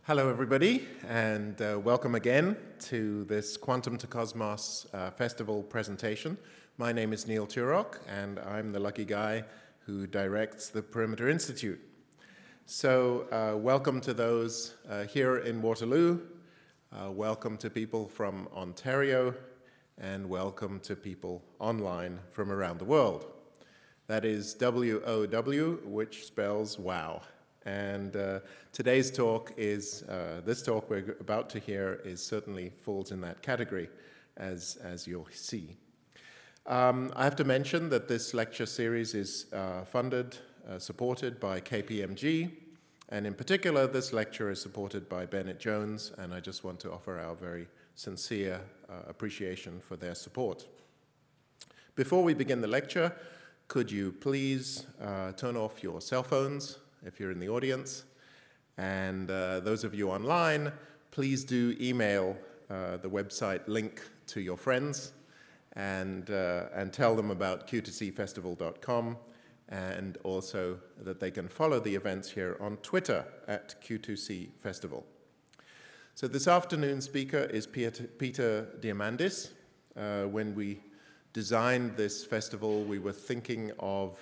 Hello, everybody, and welcome again to this Quantum to Cosmos Festival presentation. My name is Neil Turok, and I'm the lucky guy who directs the Perimeter Institute. So welcome to those here in Waterloo, welcome to people from Ontario, and welcome to people online from around the world. That is WOW, which spells wow. And today's talk is, this talk we're about to hear certainly falls in that category, as you'll see. I have to mention that this lecture series is supported by KPMG, and in particular, this lecture is supported by Bennett Jones, and I just want to offer our very sincere appreciation for their support. Before we begin the lecture, could you please turn off your cell phones if you're in the audience, and those of you online, please do email the website link to your friends and tell them about q2cfestival.com, and also that they can follow the events here on Twitter at Q2C So this afternoon's speaker is Peter Diamandis. When we designed this festival, we were thinking of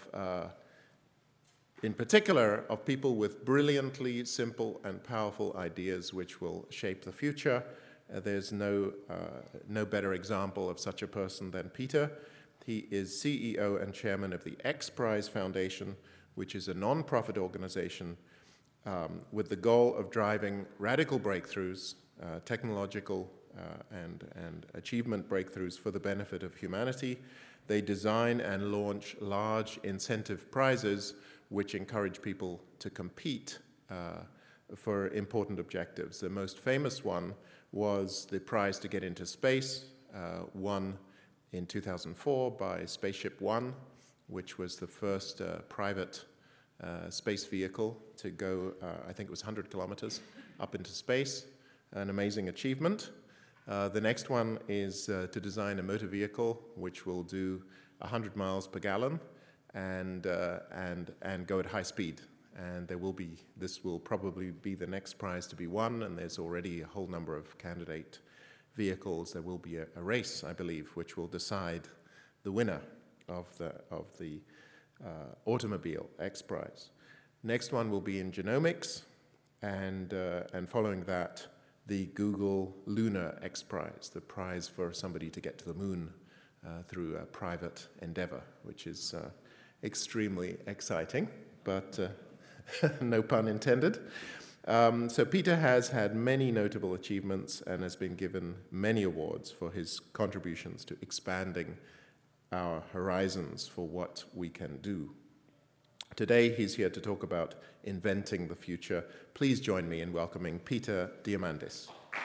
in particular, of people with brilliantly simple and powerful ideas which will shape the future. There's no better example of such a person than Peter. He is CEO and chairman of the X Prize Foundation, which is a non-profit organization with the goal of driving radical breakthroughs, technological and achievement breakthroughs for the benefit of humanity. They design and launch large incentive prizes which encourage people to compete for important objectives. The most famous one was the prize to get into space, won in 2004 by Spaceship One, which was the first private space vehicle to go, I think it was 100 kilometers up into space, an amazing achievement. The next one is to design a motor vehicle which will do 100 miles per gallon, and go at high speed. And this will probably be the next prize to be won, and there's already a whole number of candidate vehicles. There will be a race, I believe, which will decide the winner of the automobile X Prize. Next one will be in genomics, and following that, the Google Lunar X Prize, the prize for somebody to get to the moon through a private endeavor, which is extremely exciting, but no pun intended. So Peter has had many notable achievements and has been given many awards for his contributions to expanding our horizons for what we can do. Today, he's here to talk about inventing the future. Please join me in welcoming Peter Diamandis.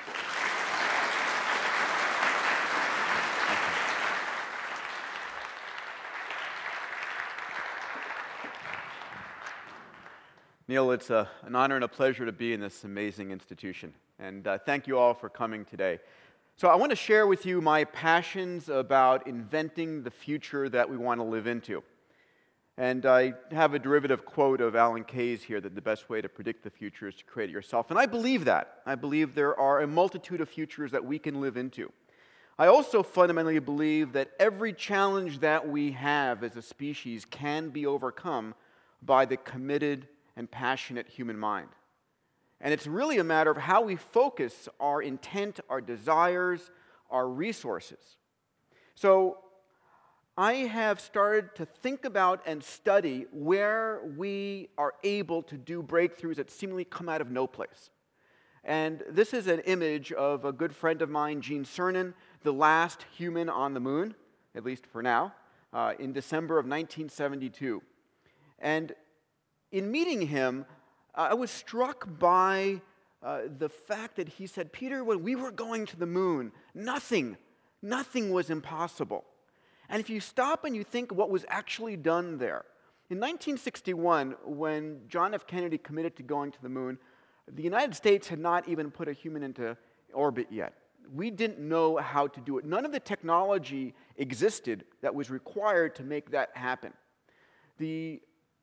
Neil, it's an honor and a pleasure to be in this amazing institution, and thank you all for coming today. So I want to share with you my passions about inventing the future that we want to live into. And I have a derivative quote of Alan Kay's here that the best way to predict the future is to create it yourself, and I believe that. I believe there are a multitude of futures that we can live into. I also fundamentally believe that every challenge that we have as a species can be overcome by the committed and passionate human mind. And it's really a matter of how we focus our intent, our desires, our resources. So I have started to think about and study where we are able to do breakthroughs that seemingly come out of no place. And this is an image of a good friend of mine, Gene Cernan, the last human on the moon, at least for now, in December of 1972. And in meeting him, I was struck by the fact that he said, Peter, when we were going to the moon, nothing was impossible. And if you stop and you think what was actually done there, in 1961, when John F. Kennedy committed to going to the moon, the United States had not even put a human into orbit yet. We didn't know how to do it. None of the technology existed that was required to make that happen. The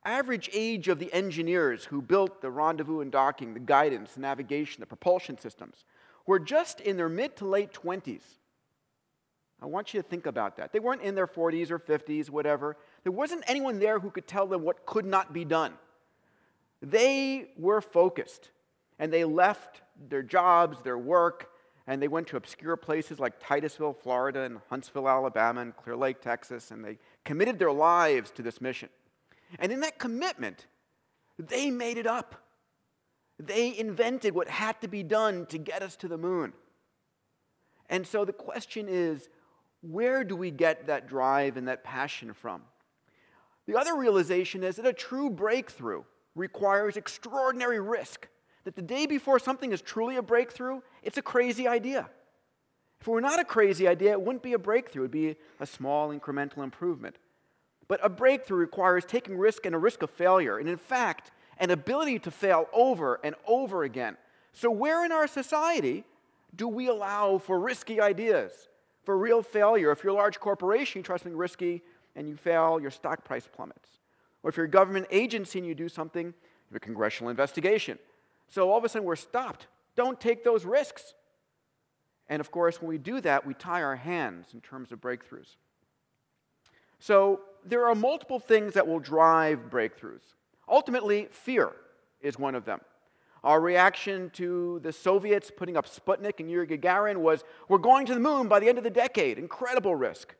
average age of the engineers who built the rendezvous and docking, the guidance, the navigation, the propulsion systems, were just in their mid to late 20s. I want you to think about that. They weren't in their 40s or 50s, whatever. There wasn't anyone there who could tell them what could not be done. They were focused, and they left their jobs, their work, and they went to obscure places like Titusville, Florida, and Huntsville, Alabama, and Clear Lake, Texas, and they committed their lives to this mission. And in that commitment, they made it up. They invented what had to be done to get us to the moon. And so the question is, where do we get that drive and that passion from? The other realization is that a true breakthrough requires extraordinary risk. That the day before something is truly a breakthrough, it's a crazy idea. If it were not a crazy idea, it wouldn't be a breakthrough. It would be a small incremental improvement. But a breakthrough requires taking risk and a risk of failure. And in fact, an ability to fail over and over again. So where in our society do we allow for risky ideas, for real failure? If you're a large corporation, you try something risky and you fail, your stock price plummets. Or if you're a government agency and you do something, you have a congressional investigation. So all of a sudden we're stopped. Don't take those risks. And of course, when we do that, we tie our hands in terms of breakthroughs. So there are multiple things that will drive breakthroughs. Ultimately, fear is one of them. Our reaction to the Soviets putting up Sputnik and Yuri Gagarin was, we're going to the moon by the end of the decade. Incredible risk.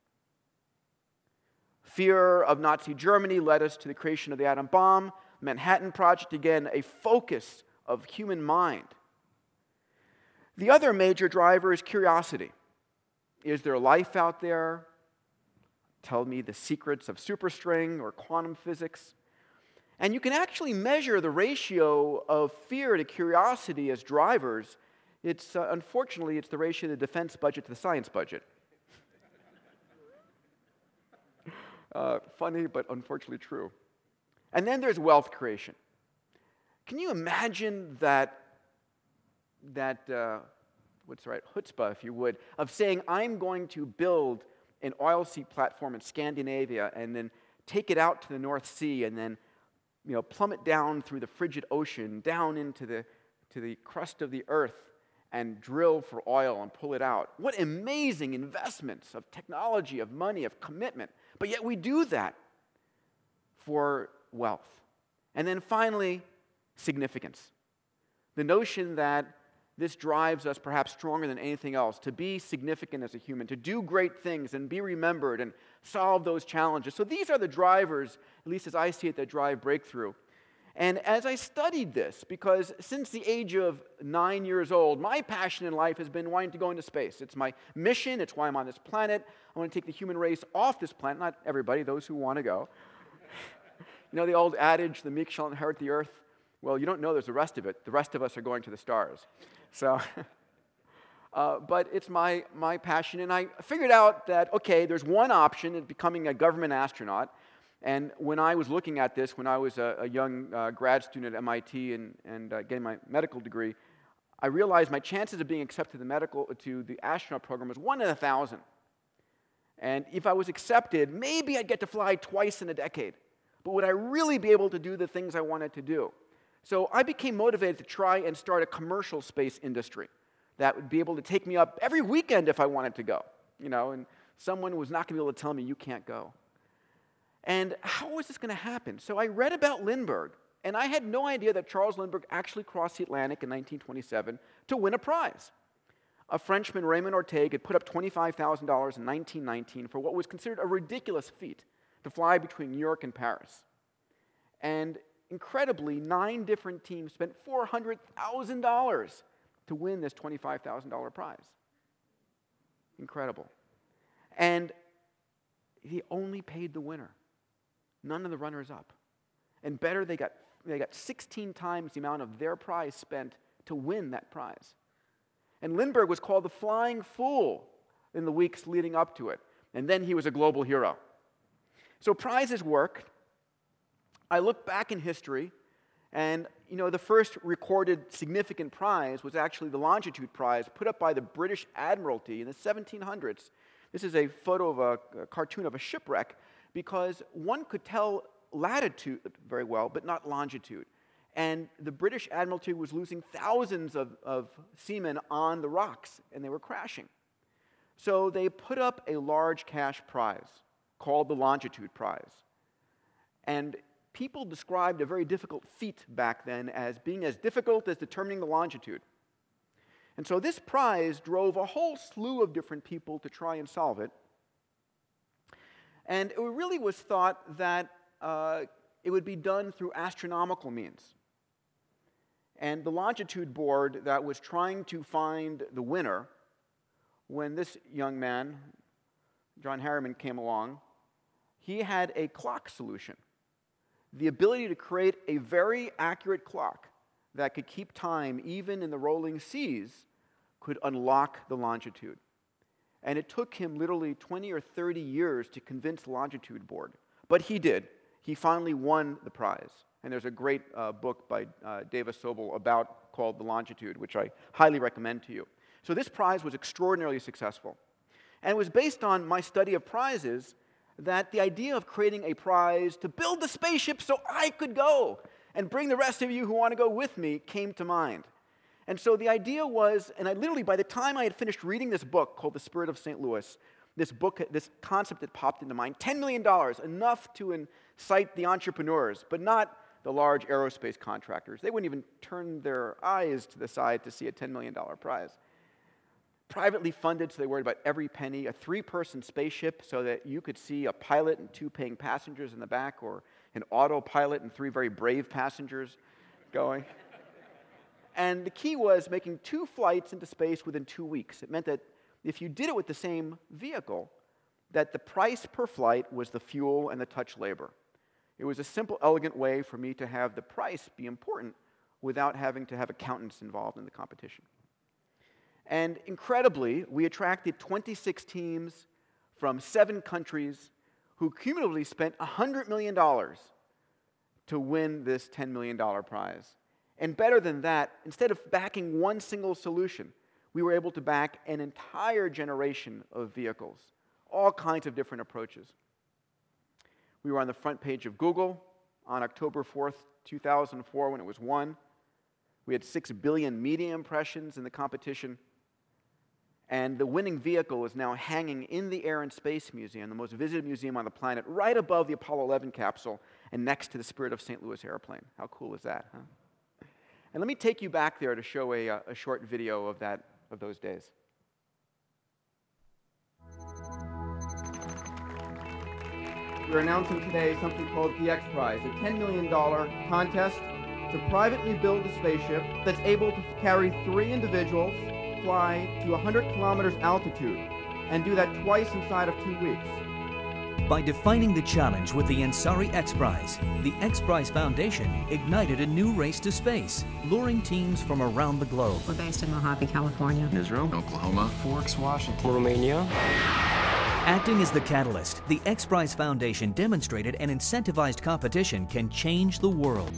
Fear of Nazi Germany led us to the creation of the atom bomb. Manhattan Project, again, a focus of human mind. The other major driver is curiosity. Is there life out there? Tell me the secrets of superstring or quantum physics. And you can actually measure the ratio of fear to curiosity as drivers. It's unfortunately, it's the ratio of the defense budget to the science budget. Funny, but unfortunately true. And then there's wealth creation. Can you imagine that what's the right, chutzpah, if you would, of saying, I'm going to build an oilseed platform in Scandinavia and then take it out to the North Sea and then plummet down through the frigid ocean, down into the crust of the earth and drill for oil and pull it out. What amazing investments of technology, of money, of commitment. But yet we do that for wealth. And then finally, significance. The notion that this drives us perhaps stronger than anything else, to be significant as a human, to do great things and be remembered and solve those challenges. So these are the drivers, at least as I see it, that drive breakthrough. And as I studied this, because since the age of 9 years old, my passion in life has been wanting to go into space. It's my mission. It's why I'm on this planet. I want to take the human race off this planet. Not everybody, those who want to go. You know the old adage, the meek shall inherit the earth? Well, you don't know there's the rest of it. The rest of us are going to the stars. So, but it's my passion. And I figured out that, okay, there's one option in becoming a government astronaut. And when I was looking at this, when I was a young grad student at MIT and getting my medical degree, I realized my chances of being accepted to the astronaut program was 1 in 1,000. And if I was accepted, maybe I'd get to fly twice in a decade. But would I really be able to do the things I wanted to do? So I became motivated to try and start a commercial space industry that would be able to take me up every weekend if I wanted to go. And someone was not going to be able to tell me, you can't go. And how was this going to happen? So I read about Lindbergh, and I had no idea that Charles Lindbergh actually crossed the Atlantic in 1927 to win a prize. A Frenchman, Raymond Orteig, had put up $25,000 in 1919 for what was considered a ridiculous feat, to fly between New York and Paris. And incredibly, 9 different teams spent $400,000 to win this $25,000 prize. Incredible. And he only paid the winner. None of the runners-up. And better, they got 16 times the amount of their prize spent to win that prize. And Lindbergh was called the Flying Fool in the weeks leading up to it. And then he was a global hero. So prizes work. I look back in history, and the first recorded significant prize was actually the Longitude Prize put up by the British Admiralty in the 1700s. This is a photo of a cartoon of a shipwreck, because one could tell latitude very well, but not longitude. And the British Admiralty was losing thousands of seamen on the rocks, and they were crashing. So they put up a large cash prize called the Longitude Prize. And people described a very difficult feat back then as being as difficult as determining the longitude. And so this prize drove a whole slew of different people to try and solve it. And it really was thought that it would be done through astronomical means. And the Longitude Board that was trying to find the winner, when this young man, John Harriman, came along, he had a clock solution. The ability to create a very accurate clock that could keep time even in the rolling seas could unlock the longitude. And it took him literally 20 or 30 years to convince the Longitude Board. But he did. He finally won the prize. And there's a great book by Davis Sobel called The Longitude, which I highly recommend to you. So this prize was extraordinarily successful. And it was based on my study of prizes that the idea of creating a prize to build the spaceship so I could go and bring the rest of you who want to go with me came to mind. And so the idea was, and I literally, by the time I had finished reading this book called The Spirit of St. Louis, this concept that popped into mind, $10 million, enough to incite the entrepreneurs, but not the large aerospace contractors. They wouldn't even turn their eyes to the side to see a $10 million prize. Privately funded, so they worried about every penny, a 3-person spaceship so that you could see a pilot and 2 paying passengers in the back, or an autopilot and 3 very brave passengers going. And the key was making 2 flights into space within 2 weeks. It meant that if you did it with the same vehicle, that the price per flight was the fuel and the touch labor. It was a simple, elegant way for me to have the price be important without having to have accountants involved in the competition. And incredibly, we attracted 26 teams from 7 countries who cumulatively spent $100 million to win this $10 million prize. And better than that, instead of backing one single solution, we were able to back an entire generation of vehicles, all kinds of different approaches. We were on the front page of Google on October 4th, 2004, when it was won. We had 6 billion media impressions in the competition. And the winning vehicle is now hanging in the Air and Space Museum, the most visited museum on the planet, right above the Apollo 11 capsule and next to the Spirit of St. Louis airplane. How cool is that, huh? And let me take you back there to show a short video of those days. We're announcing today something called the X Prize, a $10 million contest to privately build a spaceship that's able to carry 3 individuals, fly to 100 kilometers altitude, and do that twice inside of 2 weeks. By defining the challenge with the Ansari X Prize, the X Prize Foundation ignited a new race to space, luring teams from around the globe. We're based in Mojave, California. Israel, Oklahoma, Forks, Washington, Romania. Acting as the catalyst, the X Prize Foundation demonstrated an incentivized competition can change the world.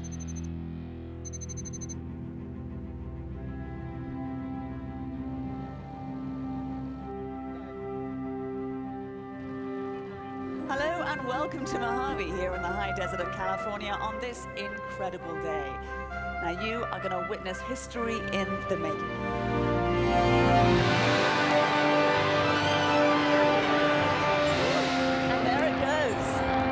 Hello and welcome to Mojave here in the high desert of California on this incredible day. Now you are going to witness history in the making. And there it goes.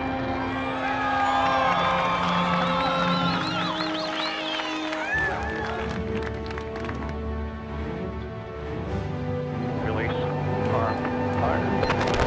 release arm fire.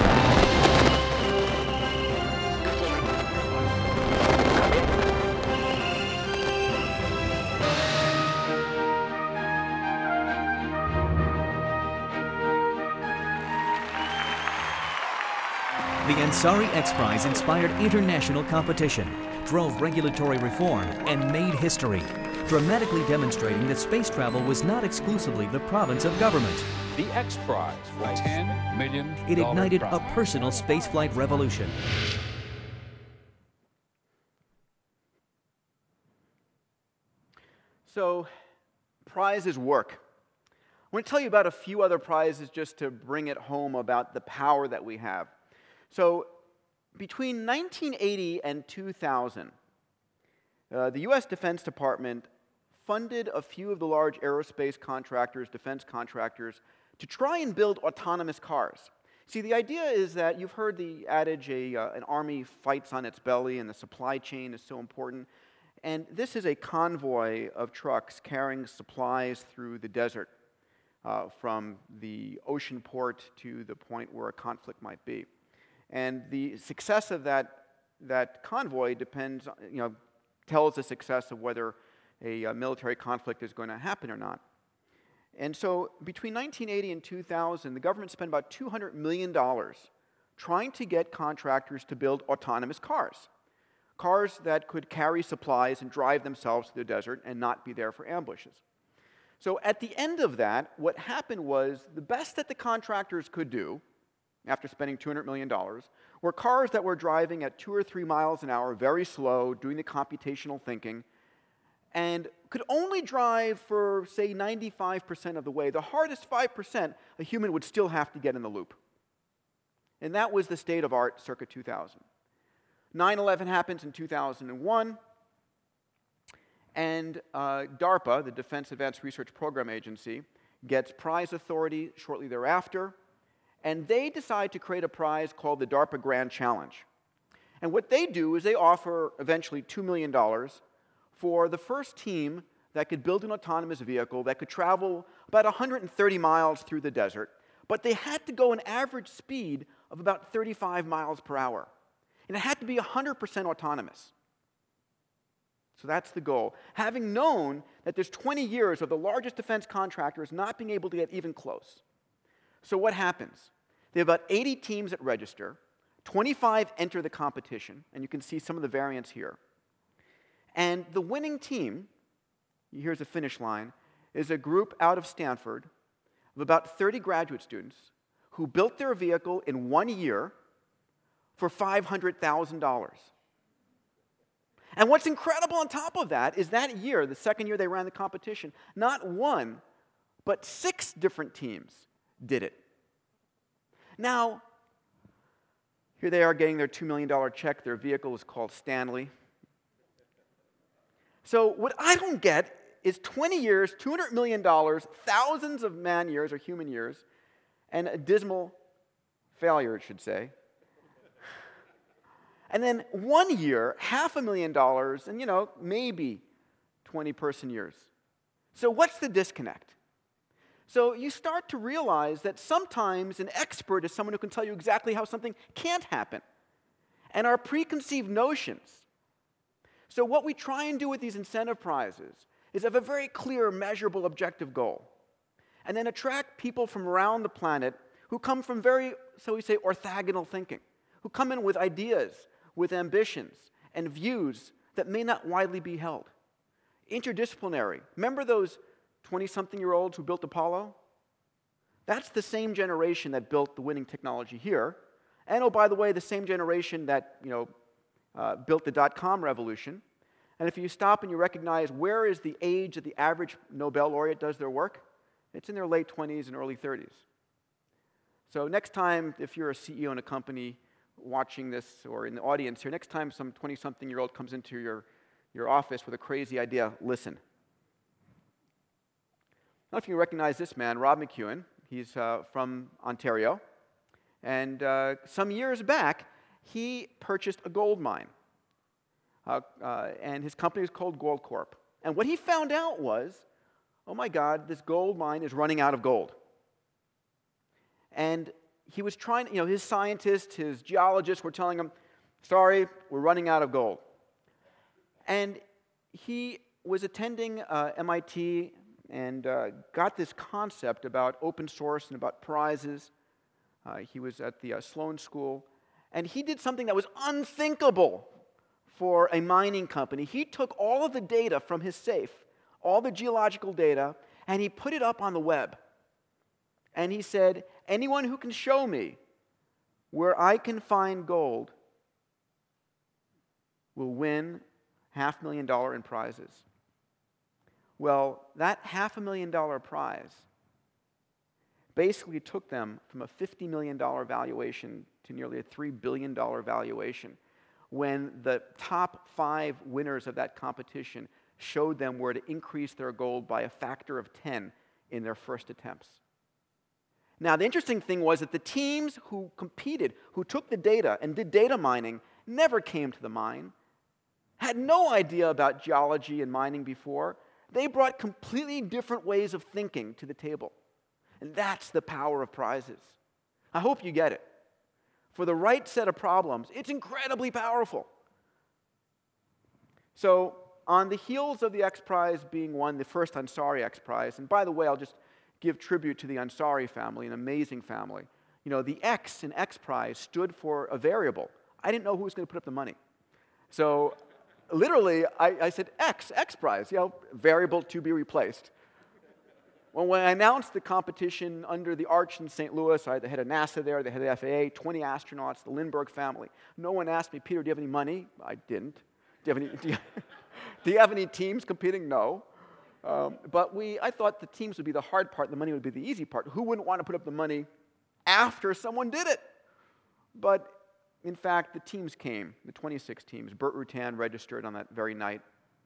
The Ansari X Prize inspired international competition, drove regulatory reform, and made history, dramatically demonstrating that space travel was not exclusively the province of government. The X Prize for $10 million. It ignited a personal spaceflight revolution. So, prizes work. I want to tell you about a few other prizes just to bring it home about the power that we have. So, between 1980 and 2000, the U.S. Defense Department funded a few of the large aerospace contractors, defense contractors, to try and build autonomous cars. See, the idea is that you've heard the adage, an army fights on its belly and the supply chain is so important. And this is a convoy of trucks carrying supplies through the desert from the ocean port to the point where a conflict might be. And the success of that convoy depends, tells the success of whether a military conflict is going to happen or not. And so between 1980 and 2000, the government spent about $200 million trying to get contractors to build autonomous cars. Cars that could carry supplies and drive themselves to the desert and not be there for ambushes. So at the end of that, what happened was the best that the contractors could do, after spending $200 million, were cars that were driving at 2 or 3 miles an hour, very slow, doing the computational thinking, and could only drive for, say, 95% of the way. The hardest 5%, a human would still have to get in the loop. And that was the state of art circa 2000. 9/11 happens in 2001, and DARPA, the Defense Advanced Research Program Agency, gets prize authority shortly thereafter, and they decide to create a prize called the DARPA Grand Challenge. And what they do is they offer eventually $2 million for the first team that could build an autonomous vehicle that could travel about 130 miles through the desert, but they had to go an average speed of about 35 miles per hour. And it had to be 100% autonomous. So that's the goal. Having known that there's 20 years of the largest defense contractors not being able to get even close. So what happens? They have about 80 teams that register, 25 enter the competition, and you can see some of the variants here. And the winning team, here's the finish line, is a group out of Stanford of about 30 graduate students who built their vehicle in 1 year for $500,000. And what's incredible on top of that is that year, the second year they ran the competition, not one, but 6 different teams did it. Now, here they are getting their $2 million check. Their vehicle is called Stanley. So what I don't get is 20 years, $200 million, thousands of man years or human years, and a dismal failure, it should say. And then 1 year, $500,000, and maybe 20-person years. So what's the disconnect? So you start to realize that sometimes an expert is someone who can tell you exactly how something can't happen. And our preconceived notions. So what we try and do with these incentive prizes is have a very clear, measurable, objective goal. And then attract people from around the planet who come from very, so we say, orthogonal thinking. Who come in with ideas, with ambitions, and views that may not widely be held. Interdisciplinary. Remember those 20-something-year-olds who built Apollo? That's the same generation that built the winning technology here. And, oh, by the way, the same generation that, built the dot-com revolution. And if you stop and you recognize where is the age that the average Nobel laureate does their work, it's in their late 20s and early 30s. So next time, if you're a CEO in a company watching this or in the audience here, next time some 20-something-year-old comes into your office with a crazy idea, listen. I don't know if you recognize this man, Rob McEwen. He's from Ontario. And some years back, he purchased a gold mine. And his company was called Goldcorp. And what he found out was, oh my God, this gold mine is running out of gold. And he was trying, his scientists, his geologists were telling him, sorry, we're running out of gold. And he was attending MIT and got this concept about open source and about prizes. He was at the Sloan School. And he did something that was unthinkable for a mining company. He took all of the data from his safe, all the geological data, and he put it up on the web. And he said, anyone who can show me where I can find gold will win $500,000 in prizes. Well, that $500,000 prize basically took them from a $50 million valuation to nearly a $3 billion valuation when the top 5 winners of that competition showed them where to increase their gold by a factor of 10 in their first attempts. Now, the interesting thing was that the teams who competed, who took the data and did data mining, never came to the mine, had no idea about geology and mining before. They brought completely different ways of thinking to the table. And that's the power of prizes. I hope you get it. For the right set of problems, it's incredibly powerful. So, on the heels of the X Prize being won, the first Ansari X Prize, and by the way, I'll just give tribute to the Ansari family, an amazing family. You know, the X in X Prize stood for a variable. I didn't know who was going to put up the money. So, literally, I said, X Prize, you know, variable to be replaced. Well, when I announced the competition under the arch in St. Louis, I had the head of NASA there, the head of the FAA, 20 astronauts, the Lindbergh family. No one asked me, Peter, do you have any money? I didn't. Do you have any teams competing? No. But I thought the teams would be the hard part, the money would be the easy part. Who wouldn't want to put up the money after someone did it? But in fact, the teams came, the 26 teams. Burt Rutan registered on that very night.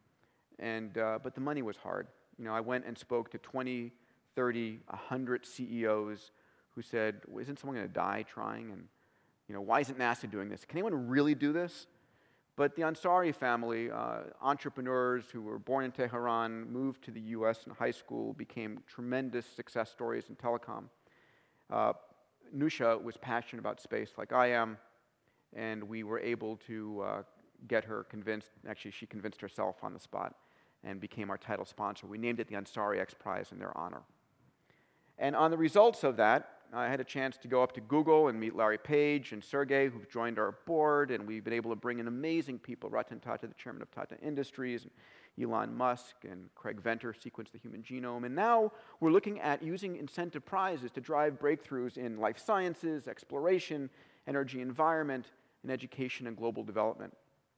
But the money was hard. You know, I went and spoke to 20, 30, 100 CEOs who said, well, isn't someone going to die trying? And, you know, why isn't NASA doing this? Can anyone really do this? But the Ansari family, entrepreneurs who were born in Tehran, moved to the US in high school, became tremendous success stories in telecom. Nusha was passionate about space like I am, and we were able to get her convinced. Actually, she convinced herself on the spot and became our title sponsor. We named it the Ansari X Prize in their honor. And on the results of that, I had a chance to go up to Google and meet Larry Page and Sergey, who've joined our board, and we've been able to bring in amazing people, Ratan Tata, the chairman of Tata Industries, and Elon Musk, and Craig Venter sequenced the human genome. And now we're looking at using incentive prizes to drive breakthroughs in life sciences, exploration, energy environment, and education and global development.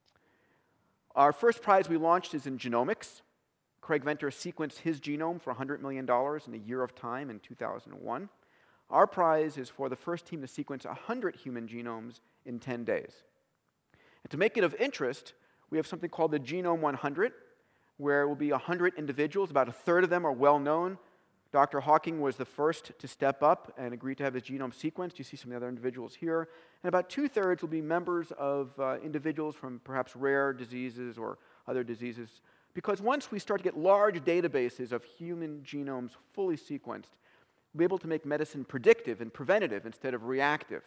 Our first prize we launched is in genomics. Craig Venter sequenced his genome for $100 million in a year of time in 2001. Our prize is for the first team to sequence 100 human genomes in 10 days. And to make it of interest, we have something called the Genome 100, where it will be 100 individuals. About a third of them are well known. Dr. Hawking was the first to step up and agree to have his genome sequenced. You see some of the other individuals here. And about 2/3 will be members of individuals from perhaps rare diseases or other diseases. Because once we start to get large databases of human genomes fully sequenced, we'll be able to make medicine predictive and preventative instead of reactive.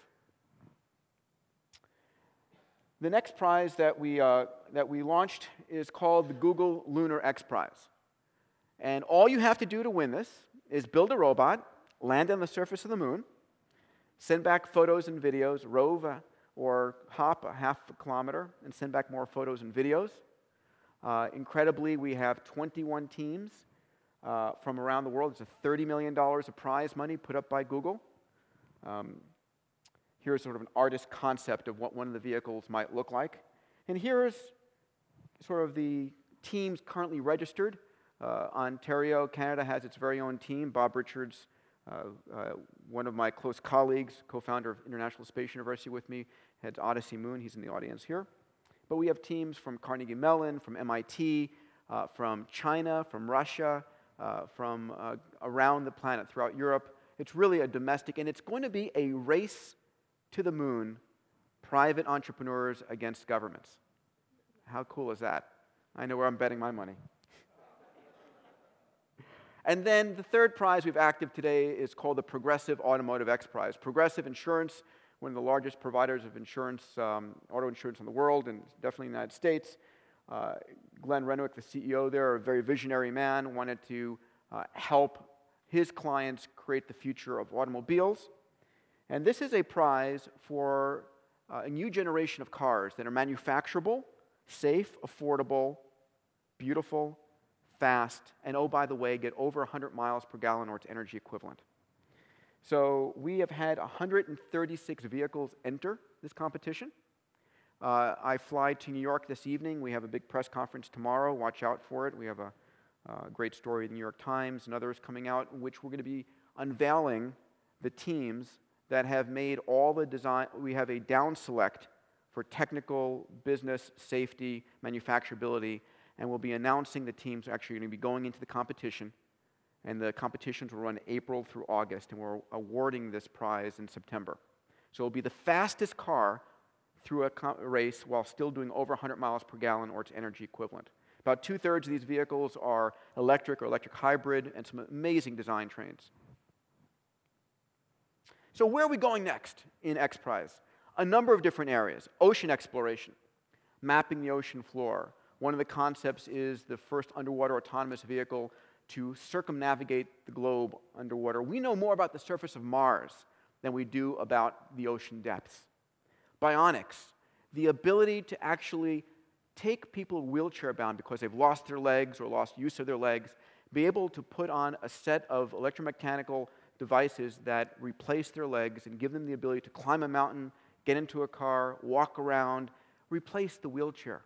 The next prize that we launched is called the Google Lunar X Prize. And all you have to do to win this is build a robot, land on the surface of the moon, send back photos and videos, rove or hop a half a kilometer, and send back more photos and videos. Incredibly, we have 21 teams from around the world. It's $30 million of prize money put up by Google. Here's sort of an artist concept of what one of the vehicles might look like. And here's sort of the teams currently registered. Ontario, Canada has its very own team. Bob Richards, one of my close colleagues, co-founder of International Space University with me, heads Odyssey Moon. He's in the audience here. But we have teams from Carnegie Mellon, from MIT, from China, from Russia, from around the planet, throughout Europe. It's really a domestic, and it's going to be a race to the moon, private entrepreneurs against governments. How cool is that? I know where I'm betting my money. And then the third prize we've active today is called the Progressive Automotive X Prize. Progressive Insurance, one of the largest providers of insurance, auto insurance in the world, and definitely in the United States. Glenn Renwick, the CEO there, a very visionary man, wanted to help his clients create the future of automobiles. And this is a prize for a new generation of cars that are manufacturable, safe, affordable, beautiful, fast, and oh, by the way, get over 100 miles per gallon or its energy equivalent. So we have had 136 vehicles enter this competition. I fly to New York this evening. We have a big press conference tomorrow. Watch out for it. We have a great story in the New York Times and others coming out in which we're going to be unveiling the teams that have made all the design. We have a down select for technical, business, safety, manufacturability, and we'll be announcing the teams are actually going to be going into the competition. And the competitions will run April through August, and we're awarding this prize in September. So it'll be the fastest car through a race while still doing over 100 miles per gallon or its energy equivalent. About 2/3 of these vehicles are electric or electric hybrid, and some amazing design trains. So where are we going next in XPRIZE? A number of different areas. Ocean exploration, mapping the ocean floor. One of the concepts is the first underwater autonomous vehicle to circumnavigate the globe underwater. We know more about the surface of Mars than we do about the ocean depths. Bionics, the ability to actually take people wheelchair-bound because they've lost their legs or lost use of their legs, be able to put on a set of electromechanical devices that replace their legs and give them the ability to climb a mountain, get into a car, walk around, replace the wheelchair.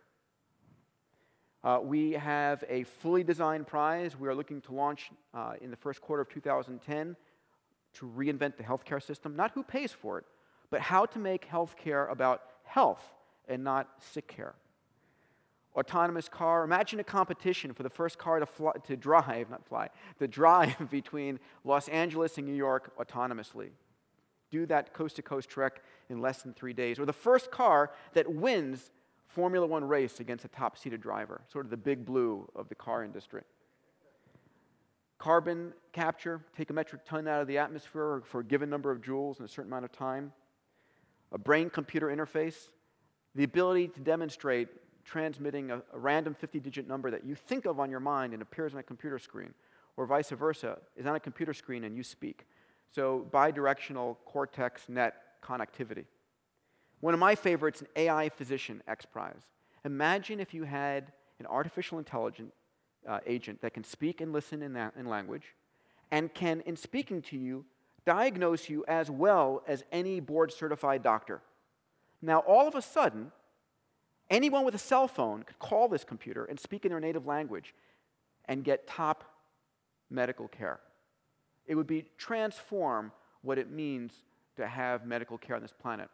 We have a fully designed prize we are looking to launch in the first quarter of 2010 to reinvent the healthcare system. Not who pays for it, but how to make healthcare about health and not sick care. Autonomous car. Imagine a competition for the first car to drive between Los Angeles and New York autonomously. Do that coast-to-coast trek in less than 3 days. Or the first car that wins Formula One race against a top-seated driver, sort of the big blue of the car industry. Carbon capture, take a metric ton out of the atmosphere for a given number of joules in a certain amount of time. A brain-computer interface, the ability to demonstrate transmitting a random 50-digit number that you think of on your mind and appears on a computer screen, or vice versa, is on a computer screen and you speak. So bidirectional cortex-net connectivity. One of my favorites, an AI physician XPRIZE. Imagine if you had an artificial intelligence agent that can speak and listen in language and can, in speaking to you, diagnose you as well as any board-certified doctor. Now, all of a sudden, anyone with a cell phone could call this computer and speak in their native language and get top medical care. It would transform what it means to have medical care on this planet.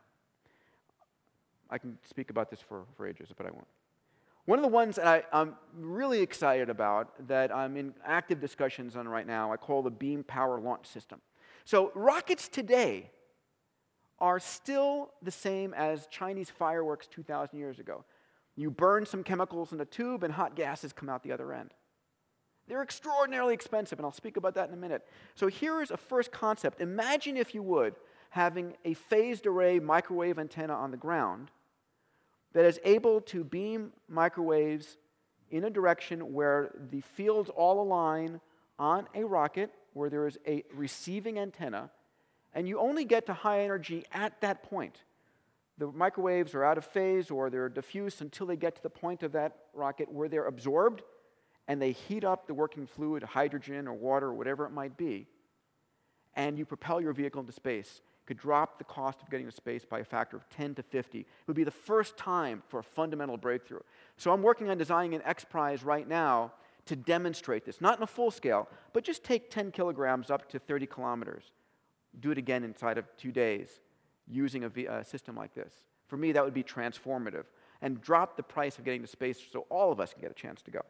I can speak about this for ages, but I won't. One of the ones that I'm really excited about, that I'm in active discussions on right now, I call the Beam Power Launch System. So rockets today are still the same as Chinese fireworks 2,000 years ago. You burn some chemicals in a tube and hot gases come out the other end. They're extraordinarily expensive, and I'll speak about that in a minute. So here is a first concept. Imagine, if you would, having a phased array microwave antenna on the ground that is able to beam microwaves in a direction where the fields all align on a rocket, where there is a receiving antenna, and you only get to high energy at that point. The microwaves are out of phase or they're diffuse until they get to the point of that rocket where they're absorbed and they heat up the working fluid, hydrogen or water or whatever it might be, and you propel your vehicle into space. Could drop the cost of getting to space by a factor of 10 to 50. It would be the first time for a fundamental breakthrough. So I'm working on designing an XPRIZE right now to demonstrate this, not in a full scale, but just take 10 kilograms up to 30 kilometers. Do it again inside of 2 days using a system like this. For me, that would be transformative, and drop the price of getting to space so all of us can get a chance to go.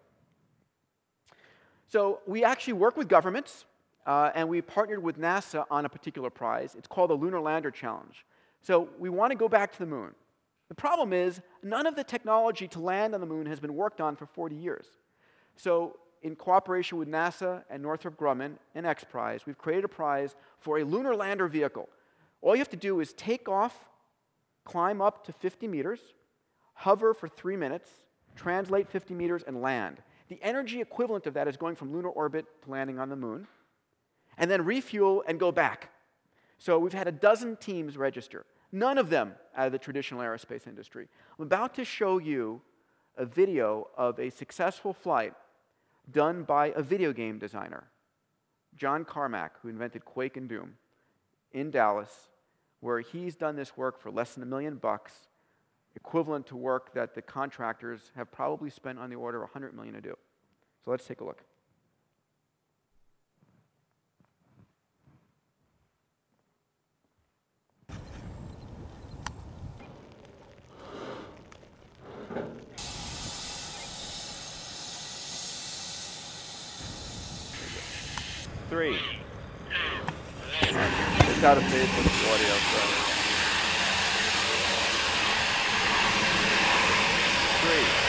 So we actually work with governments. And we partnered with NASA on a particular prize. It's called the Lunar Lander Challenge. So we want to go back to the moon. The problem is, none of the technology to land on the moon has been worked on for 40 years. So in cooperation with NASA and Northrop Grumman and XPRIZE, we've created a prize for a lunar lander vehicle. All you have to do is take off, climb up to 50 meters, hover for 3 minutes, translate 50 meters, and land. The energy equivalent of that is going from lunar orbit to landing on the moon, and then refuel and go back. So we've had 12 teams register, none of them out of the traditional aerospace industry. I'm about to show you a video of a successful flight done by a video game designer, John Carmack, who invented Quake and Doom, in Dallas, where he's done this work for less than $1 million, equivalent to work that the contractors have probably spent on the order of $100 million to do. So let's take a look. 3. It's out of phase with the audio, so. 3.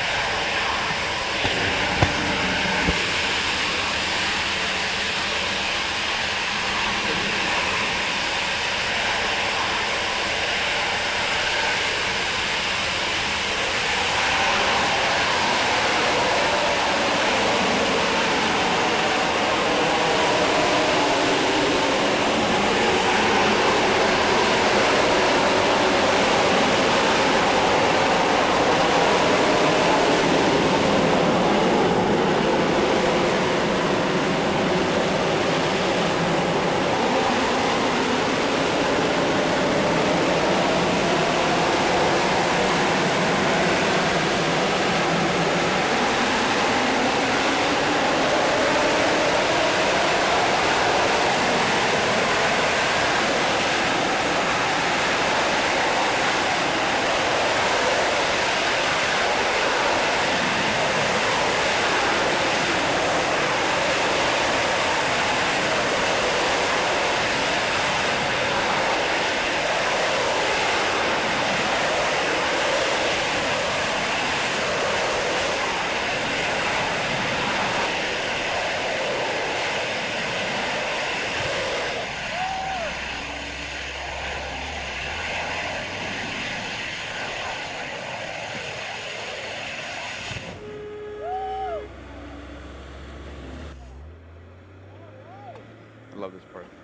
I love this part.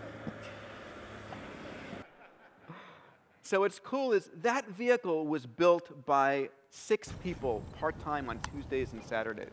So what's cool is that vehicle was built by 6 people part-time on Tuesdays and Saturdays.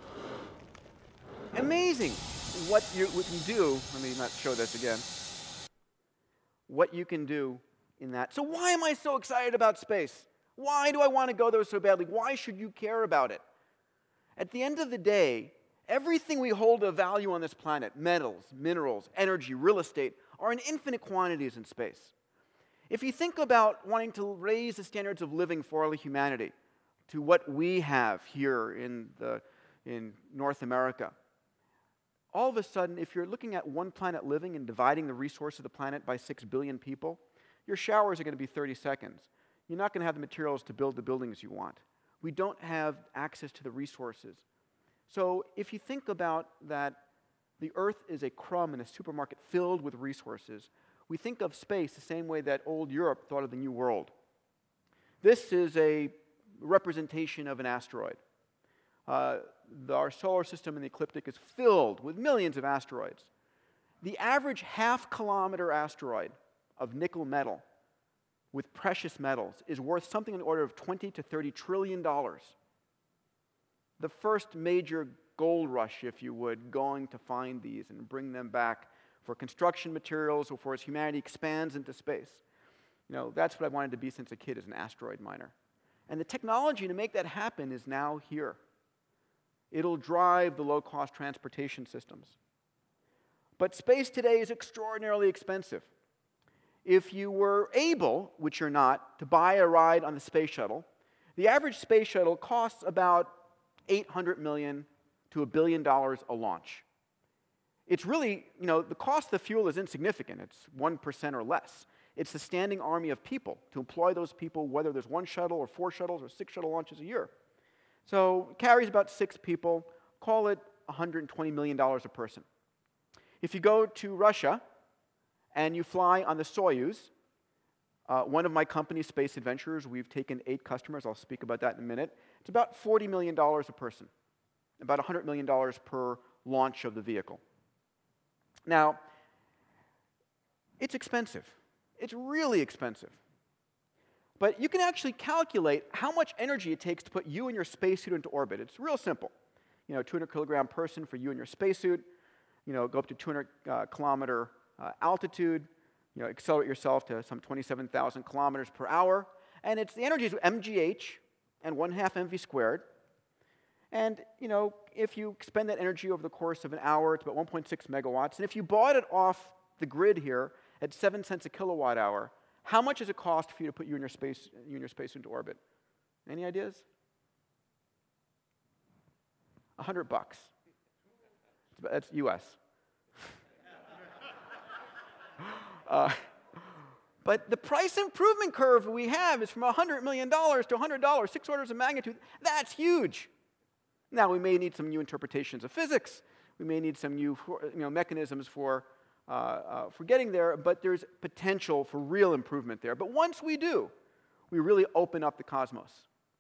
Amazing what you can do. Let me not show this again. What you can do in that. So why am I so excited about space? Why do I want to go there so badly? Why should you care about it? At the end of the day, everything we hold of value on this planet, metals, minerals, energy, real estate, are in infinite quantities in space. If you think about wanting to raise the standards of living for all of humanity to what we have here in North America, all of a sudden, if you're looking at one planet living and dividing the resource of the planet by 6 billion people, your showers are going to be 30 seconds. You're not going to have the materials to build the buildings you want. We don't have access to the resources. So if you think about that the Earth is a crumb in a supermarket filled with resources, we think of space the same way that old Europe thought of the New World. This is a representation of an asteroid. Our solar system in the ecliptic is filled with millions of asteroids. The average half-kilometer asteroid of nickel metal with precious metals is worth something in the order of $20 to $30 trillion. The first major gold rush, if you would, going to find these and bring them back for construction materials or for as humanity expands into space. You know, that's what I wanted to be since a kid, as an asteroid miner. And the technology to make that happen is now here. It'll drive the low-cost transportation systems. But space today is extraordinarily expensive. If you were able, which you're not, to buy a ride on the space shuttle, the average space shuttle costs about $800 million to $1 billion a launch. It's really, you know, the cost of the fuel is insignificant. It's 1% or less. It's the standing army of people to employ those people, whether there's 1 shuttle or 4 shuttles or 6 shuttle launches a year. So it carries about 6 people. Call it $120 million a person. If you go to Russia and you fly on the Soyuz, one of my company's Space Adventures, we've taken 8 customers. I'll speak about that in a minute. It's about $40 million a person, about $100 million per launch of the vehicle. Now, it's expensive. It's really expensive. But you can actually calculate how much energy it takes to put you and your spacesuit into orbit. It's real simple. You know, 200-kilogram person for you and your spacesuit. You know, go up to 200-kilometer altitude. You know, accelerate yourself to some 27,000 kilometers per hour. And it's the energy is mgh and 1/2 mv squared. And, you know, if you expend that energy over the course of an hour, it's about 1.6 megawatts. And if you bought it off the grid here at 7 cents a kilowatt hour, how much does it cost for you to put you and your space into orbit? Any ideas? $100. That's US. But the price improvement curve we have is from $100 million to $100, 6 orders of magnitude. That's huge. Now, we may need some new interpretations of physics. We may need some new mechanisms for getting there, but there's potential for real improvement there. But once we do, we really open up the cosmos.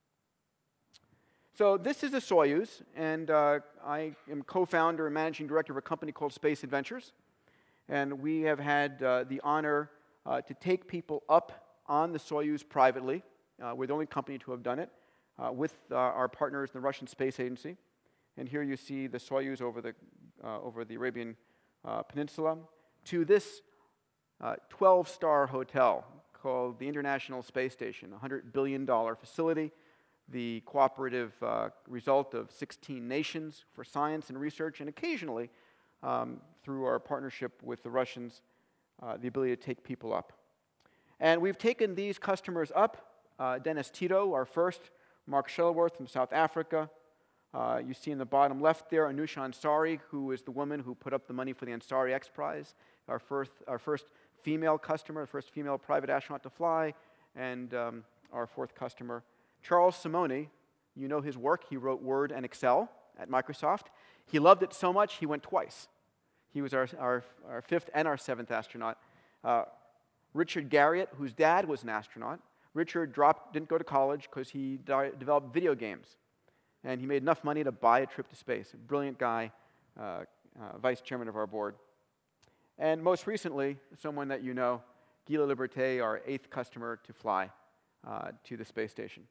So this is the Soyuz, and I am co-founder and managing director of a company called Space Adventures. And we have had the honor to take people up on the Soyuz privately. We're the only company to have done it with our partners in the Russian Space Agency. And here you see the Soyuz over the Arabian Peninsula to this 12-star hotel called the International Space Station, a $100 billion facility, the cooperative result of 16 nations for science and research, and occasionally, through our partnership with the Russians, the ability to take people up. And we've taken these customers up, Dennis Tito, our first, Mark Shuttleworth from South Africa. You see in the bottom left there, Anusha Ansari, who is the woman who put up the money for the Ansari X Prize, our first female customer, the first female private astronaut to fly, and our fourth customer. Charles Simoni, you know his work. He wrote Word and Excel at Microsoft. He loved it so much, he went twice. He was our fifth and our seventh astronaut. Richard Garriott, whose dad was an astronaut. Richard didn't go to college because he developed video games. And he made enough money to buy a trip to space. A brilliant guy, vice chairman of our board. And most recently, someone that you know, Guy Laliberté, our eighth customer to fly to the space station.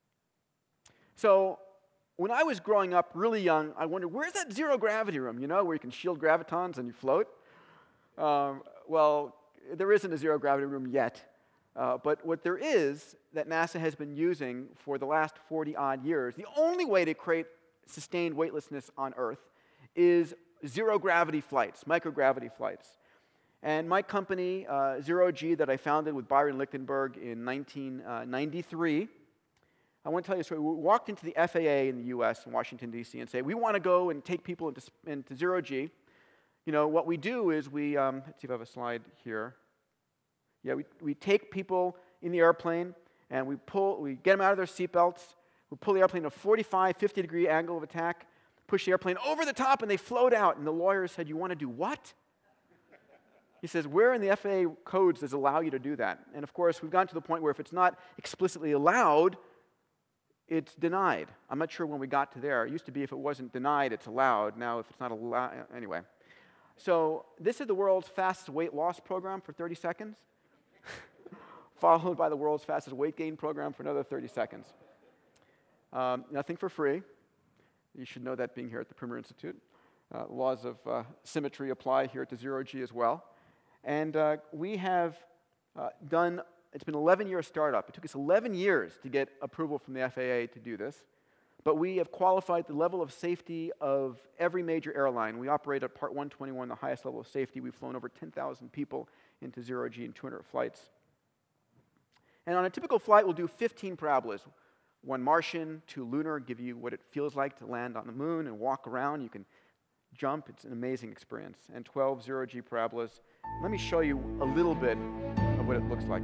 So when I was growing up really young, I wondered, where's that zero gravity room, where you can shield gravitons and you float? Well, there isn't a zero gravity room yet. But what there is that NASA has been using for the last 40-odd years, the only way to create sustained weightlessness on Earth is zero gravity flights, microgravity flights. And my company, Zero G, that I founded with Byron Lichtenberg in 1993, I want to tell you a story. We walked into the FAA in the US, in Washington, D.C., and say, we want to go and take people into Zero G. What we do is let's see if I have a slide here. Yeah, we take people in the airplane, and we get them out of their seatbelts. We pull the airplane at a 45, 50-degree angle of attack, push the airplane over the top, and they float out. And the lawyer said, you want to do what? He says, where in the FAA codes does it allow you to do that? And of course, we've gotten to the point where if it's not explicitly allowed, it's denied. I'm not sure when we got to there. It used to be if it wasn't denied, it's allowed. Now, if it's not allowed, anyway. So this is the world's fastest weight loss program for 30 seconds, followed by the world's fastest weight gain program for another 30 seconds. Nothing for free. You should know that being here at the Premier Institute. Laws of symmetry apply here to Zero G as well. And we have it's been an 11-year startup. It took us 11 years to get approval from the FAA to do this. But we have qualified the level of safety of every major airline. We operate at Part 121, the highest level of safety. We've flown over 10,000 people into Zero G in 200 flights. And on a typical flight, we'll do 15 parabolas. 1 Martian, 2 lunar, give you what it feels like to land on the moon and walk around. You can jump. It's an amazing experience. And 12 Zero G parabolas. Let me show you a little bit of what it looks like.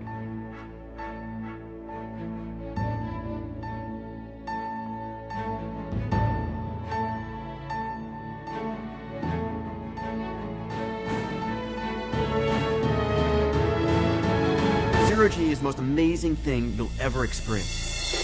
Zero G is the most amazing thing you'll ever experience.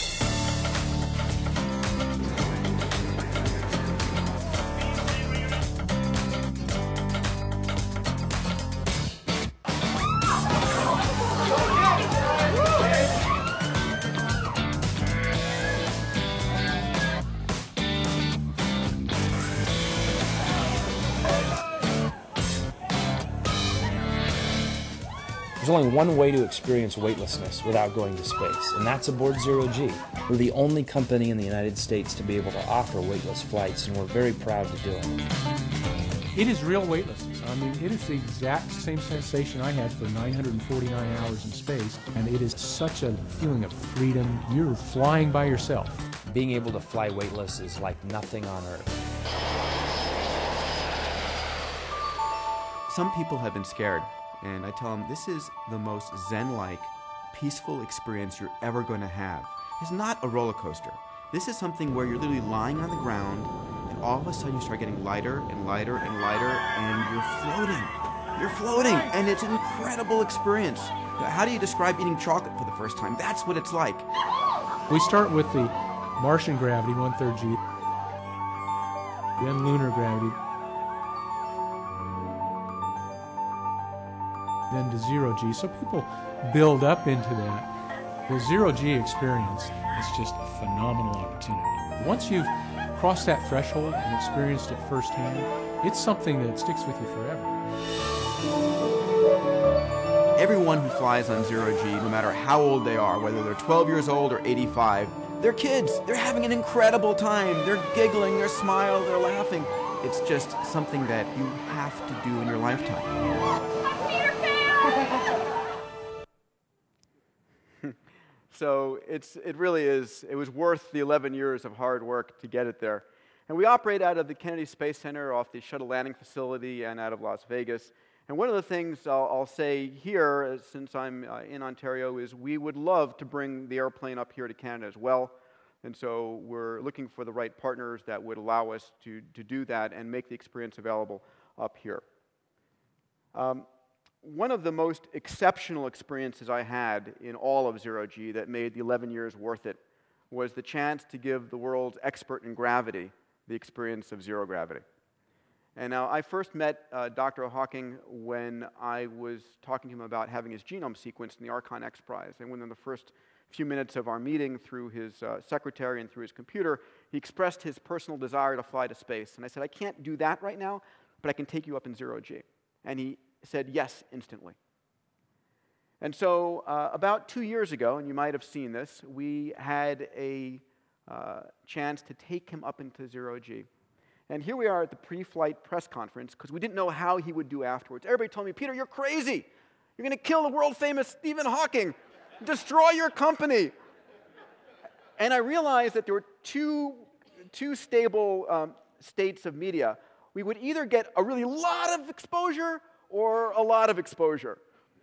There's only one way to experience weightlessness without going to space, and that's aboard Zero G. We're the only company in the United States to be able to offer weightless flights, and we're very proud to do it. It is real weightlessness. I mean, it is the exact same sensation I had for 949 hours in space, and it is such a feeling of freedom. You're flying by yourself. Being able to fly weightless is like nothing on Earth. Some people have been scared. And I tell them, this is the most Zen-like, peaceful experience you're ever going to have. It's not a roller coaster. This is something where you're literally lying on the ground, and all of a sudden you start getting lighter and lighter and lighter, and you're floating. You're floating, and it's an incredible experience. How do you describe eating chocolate for the first time? That's what it's like. We start with the Martian gravity, 1/3 G, then lunar gravity, then to 0 G. So people build up into that. The 0 G experience is just a phenomenal opportunity. Once you've crossed that threshold and experienced it firsthand, it's something that sticks with you forever. Everyone who flies on 0 G, no matter how old they are, whether they're 12 years old or 85, they're kids. They're having an incredible time. They're giggling, they're smiling, they're laughing. It's just something that you have to do in your lifetime. So it really is, it was worth the 11 years of hard work to get it there. And we operate out of the Kennedy Space Center, off the shuttle landing facility, and out of Las Vegas. And one of the things I'll say here, since I'm in Ontario, is we would love to bring the airplane up here to Canada as well. And so we're looking for the right partners that would allow us to do that and make the experience available up here. One of the most exceptional experiences I had in all of 0 G that made the 11 years worth it was the chance to give the world's expert in gravity the experience of zero gravity. And now, I first met Dr. Hawking when I was talking to him about having his genome sequenced in the Archon X Prize. And within the first few minutes of our meeting, through his secretary and through his computer, he expressed his personal desire to fly to space. And I said, I can't do that right now, but I can take you up in 0 G. And he said yes instantly. And so about 2 years ago, and you might have seen this, we had a chance to take him up into 0 G. And here we are at the pre-flight press conference, because we didn't know how he would do afterwards. Everybody told me, Peter, you're crazy. You're going to kill the world-famous Stephen Hawking. Destroy your company. And I realized that there were two stable states of media. We would either get a really lot of exposure or a lot of exposure.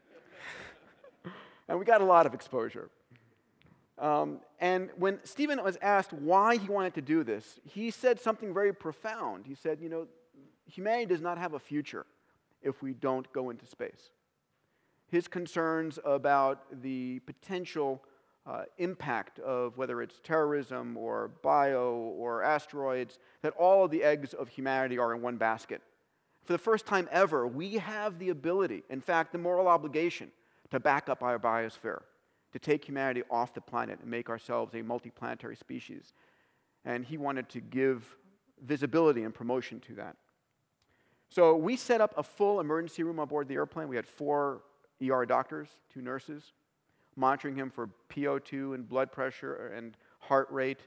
And we got a lot of exposure. And when Stephen was asked why he wanted to do this, he said something very profound. He said, you know, humanity does not have a future if we don't go into space. His concerns about the potential impact of whether it's terrorism or bio or asteroids, that all of the eggs of humanity are in one basket. For the first time ever, we have the ability, in fact, the moral obligation, to back up our biosphere, to take humanity off the planet and make ourselves a multiplanetary species. And he wanted to give visibility and promotion to that. So we set up a full emergency room on board the airplane. We had 4 ER doctors, 2 nurses, monitoring him for PO2 and blood pressure and heart rate.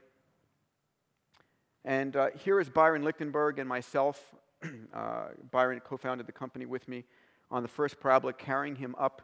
And here is Byron Lichtenberg and myself. Byron co-founded the company with me on the first parabola, carrying him up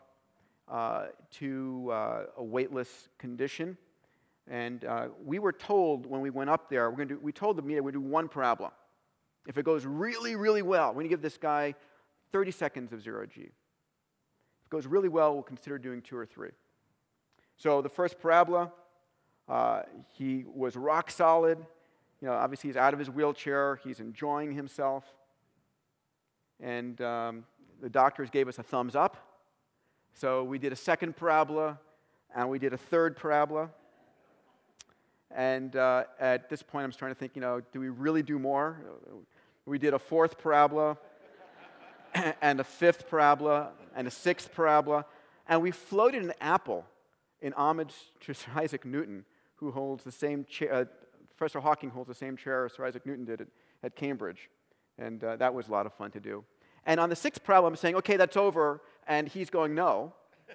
to a weightless condition. And we were told when we went up there, we told the media we're going to do 1 parabola. If it goes really, really well, we're going to give this guy 30 seconds of 0 G. If it goes really well, we'll consider doing 2 or 3. So the first parabola, he was rock solid. You know, obviously he's out of his wheelchair. He's enjoying himself. And the doctors gave us a thumbs up. So we did a second parabola, and we did a third parabola. And at this point, I'm starting to think, you know, do we really do more? We did a 4th parabola, and a 5th parabola, and a 6th parabola. And we floated an apple in homage to Sir Isaac Newton, who holds the same chair. Professor Hawking holds the same chair Sir Isaac Newton did at Cambridge. And that was a lot of fun to do. And on the 6th parabola, I'm saying, okay, that's over. And he's going, no.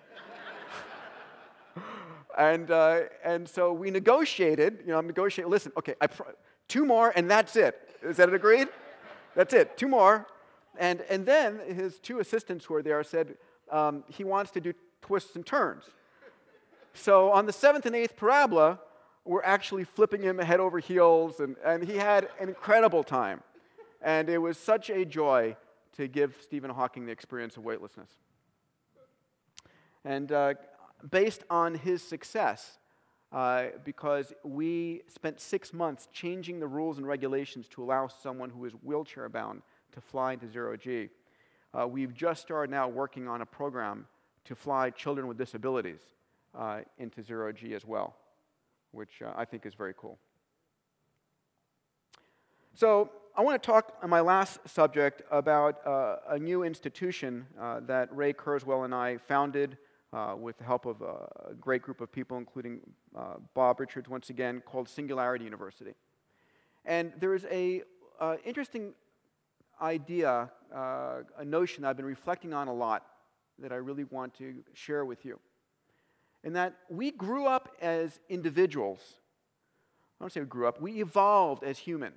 And so we negotiated. You know, I'm negotiating. Listen, okay, 2 more, and that's it. Is that agreed? That's it. 2 more. And then his 2 assistants who were there said he wants to do twists and turns. So on the 7th and 8th parabola, we're actually flipping him head over heels, and he had an incredible time. And it was such a joy to give Stephen Hawking the experience of weightlessness. And based on his success, because we spent 6 months changing the rules and regulations to allow someone who is wheelchair-bound to fly into zero-G, we've just started now working on a program to fly children with disabilities into zero-G as well, which I think is very cool. So I want to talk on my last subject about a new institution that Ray Kurzweil and I founded with the help of a great group of people, including Bob Richards once again, called Singularity University. And there is a interesting idea, a notion I've been reflecting on a lot that I really want to share with you. And that we grew up as individuals. I don't say we grew up, we evolved as humans.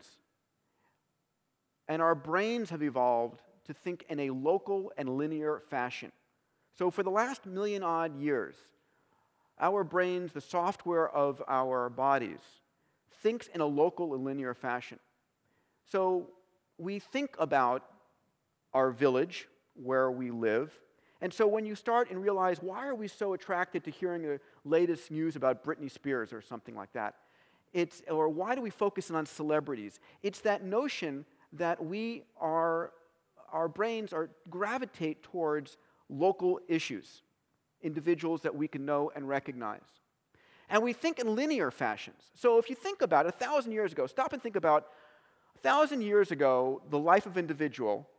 And our brains have evolved to think in a local and linear fashion. So for the last million-odd years, our brains, the software of our bodies, thinks in a local and linear fashion. So we think about our village, where we live. And so when you start and realize, why are we so attracted to hearing the latest news about Britney Spears or something like that? Or why do we focus on celebrities? It's that notion that our brains gravitate towards local issues, individuals that we can know and recognize. And we think in linear fashions. So if you think about 1,000 years ago, stop and think about 1,000 years ago, the life of an individual.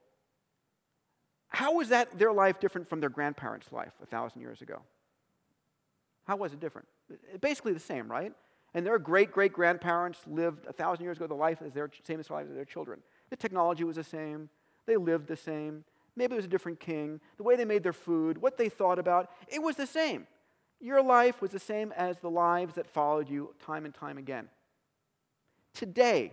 How was their life different from their grandparents' life 1,000 years ago? How was it different? Basically the same, right? And their great-great-grandparents lived 1,000 years ago the life as their same as life as their children. The technology was the same. They lived the same. Maybe it was a different king. The way they made their food, what they thought about, it was the same. Your life was the same as the lives that followed you time and time again. Today,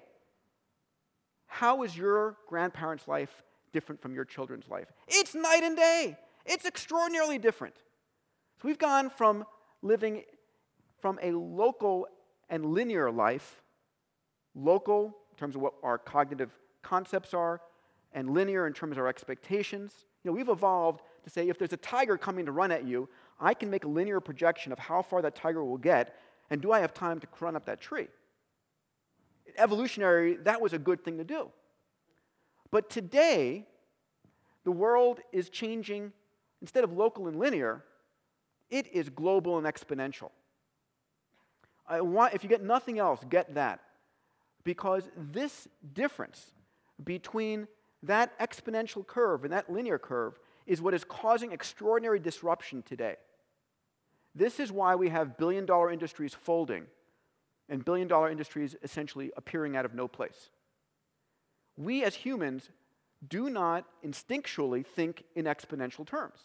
how is your grandparents' life different from your children's life? It's night and day. It's extraordinarily different. So we've gone from living from a local and linear life, local in terms of what our cognitive concepts are, and linear in terms of our expectations. We've evolved to say, if there's a tiger coming to run at you, I can make a linear projection of how far that tiger will get, and do I have time to run up that tree? Evolutionary, that was a good thing to do. But today, the world is changing. Instead of local and linear, it is global and exponential. If you get nothing else, get that. Because this difference between that exponential curve and that linear curve is what is causing extraordinary disruption today. This is why we have billion-dollar industries folding and billion-dollar industries essentially appearing out of no place. We as humans do not instinctually think in exponential terms.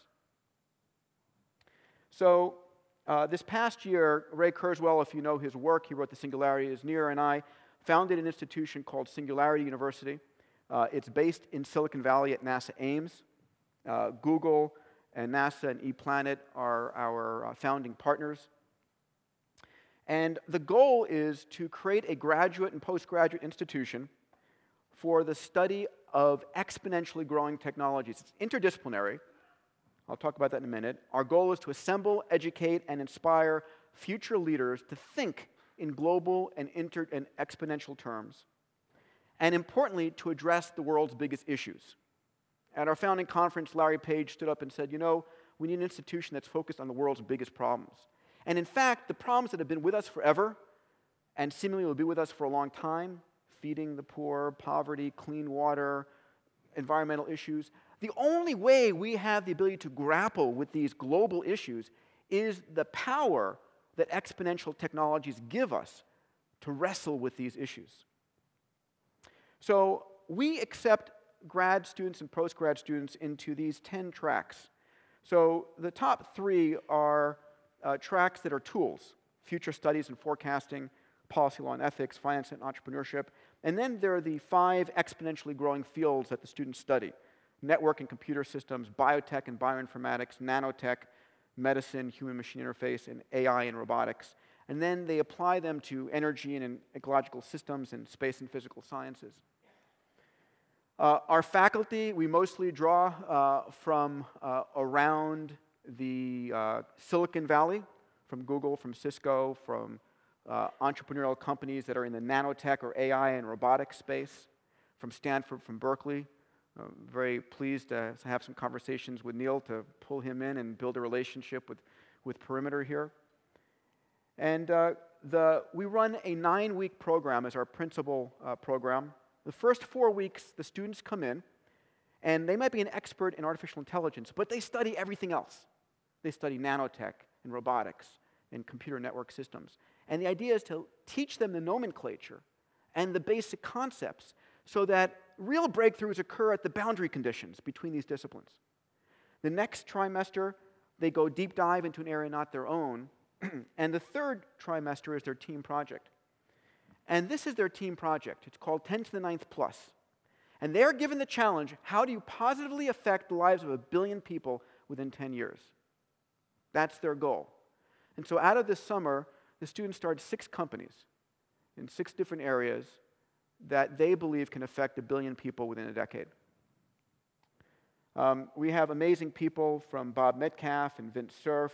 So this past year, Ray Kurzweil, if you know his work, he wrote The Singularity is Near, and I founded an institution called Singularity University. It's based in Silicon Valley at NASA Ames. Google and NASA and ePlanet are our founding partners. And the goal is to create a graduate and postgraduate institution for the study of exponentially growing technologies. It's interdisciplinary. I'll talk about that in a minute. Our goal is to assemble, educate, and inspire future leaders to think in global and exponential terms, and importantly, to address the world's biggest issues. At our founding conference, Larry Page stood up and said, we need an institution that's focused on the world's biggest problems. And in fact, the problems that have been with us forever and seemingly will be with us for a long time, feeding the poor, poverty, clean water, environmental issues, the only way we have the ability to grapple with these global issues is the power that exponential technologies give us to wrestle with these issues. So we accept grad students and postgrad students into these 10 tracks. So the top 3 are tracks that are tools: future studies and forecasting, policy, law and ethics, finance and entrepreneurship. And then there are the 5 exponentially growing fields that the students study: network and computer systems, biotech and bioinformatics, nanotech, medicine, human-machine interface, and AI and robotics. And then they apply them to energy and ecological systems and space and physical sciences. Our faculty, we mostly draw from around the Silicon Valley, from Google, from Cisco, from entrepreneurial companies that are in the nanotech or AI and robotics space, from Stanford, from Berkeley. Very pleased to have some conversations with Neil to pull him in and build a relationship with Perimeter here. And we run a 9-week program as our principal program. The first 4 weeks, the students come in, and they might be an expert in artificial intelligence, but they study everything else. They study nanotech and robotics and computer network systems. And the idea is to teach them the nomenclature and the basic concepts so that real breakthroughs occur at the boundary conditions between these disciplines. The next trimester, they go deep dive into an area not their own, and the third trimester is their team project. And this is their team project. It's called 10 to the 9th plus. And they're given the challenge, how do you positively affect the lives of 1 billion people within 10 years? That's their goal. And so out of this summer, the students started 6 companies in 6 different areas that they believe can affect 1 billion people within a decade. We have amazing people from Bob Metcalf and Vint Cerf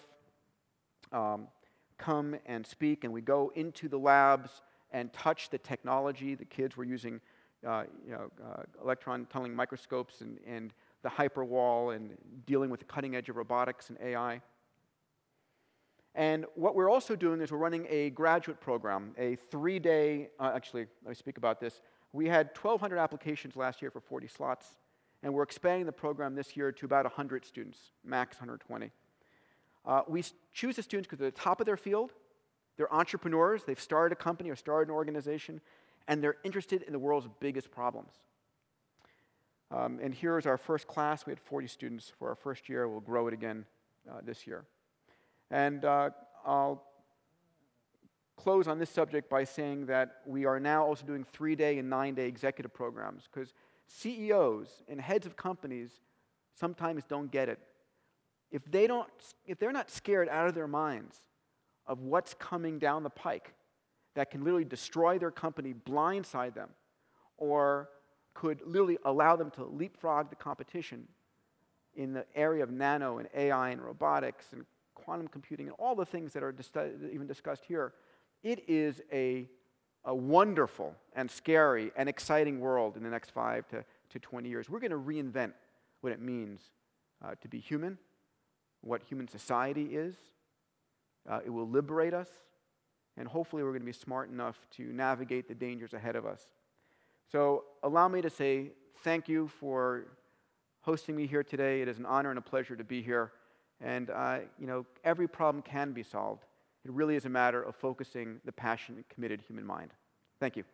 come and speak, and we go into the labs and touch the technology. The kids were using electron tunneling microscopes and the hyperwall and dealing with the cutting edge of robotics and AI. And what we're also doing is we're running a graduate program, a 3-day, actually, let me speak about this. We had 1,200 applications last year for 40 slots, and we're expanding the program this year to about 100 students, max 120. We choose the students because they're at the top of their field, they're entrepreneurs, they've started a company or started an organization, and they're interested in the world's biggest problems. And here's our first class. We had 40 students for our first year. We'll grow it again this year. And I'll close on this subject by saying that we are now also doing 3-day and 9-day executive programs because CEOs and heads of companies sometimes don't get it. If they're not scared out of their minds of what's coming down the pike that can literally destroy their company, blindside them, or could literally allow them to leapfrog the competition in the area of nano and AI and robotics and quantum computing and all the things that are even discussed here, it is a wonderful and scary and exciting world in the next 5 to 20 years. We're going to reinvent what it means to be human, what human society is. It will liberate us, and hopefully we're going to be smart enough to navigate the dangers ahead of us. So allow me to say thank you for hosting me here today. It is an honor and a pleasure to be here. And every problem can be solved. It really is a matter of focusing the passionate, committed human mind. Thank you.